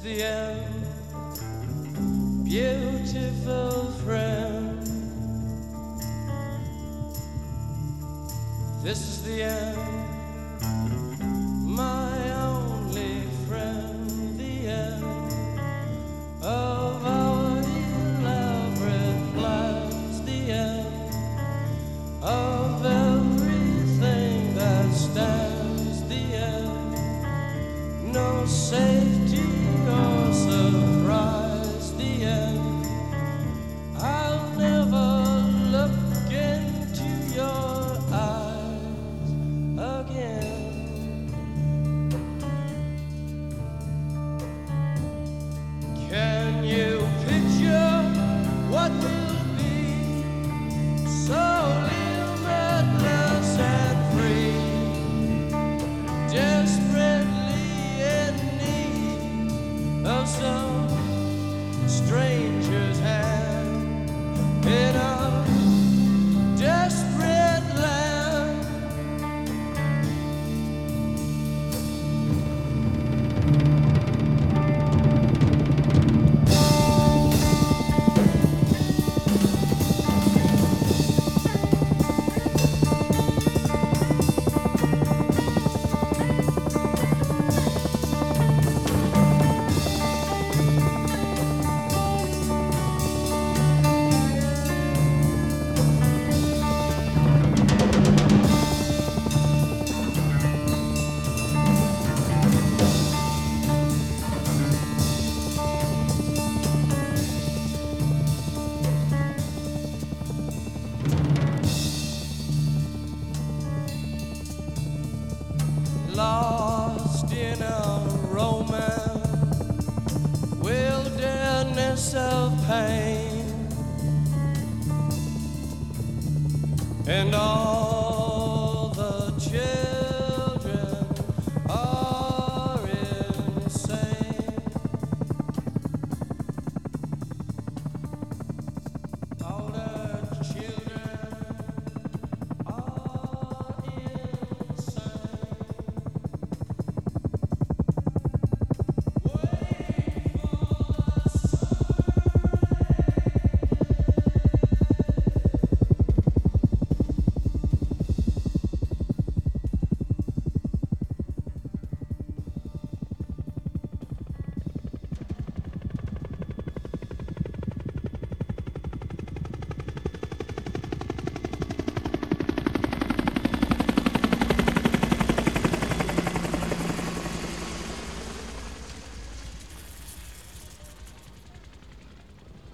the end, beautiful friend. This is the end, my only friend. The end of our elaborate plans. The end of everything that stands. The end, no safety or surprise. The end, I'll never look into your eyes again. Can you picture what will be so limitless and free, desperately in need of some stranger's hand in a desperate land? Lost in a romance, wilderness of pain, and all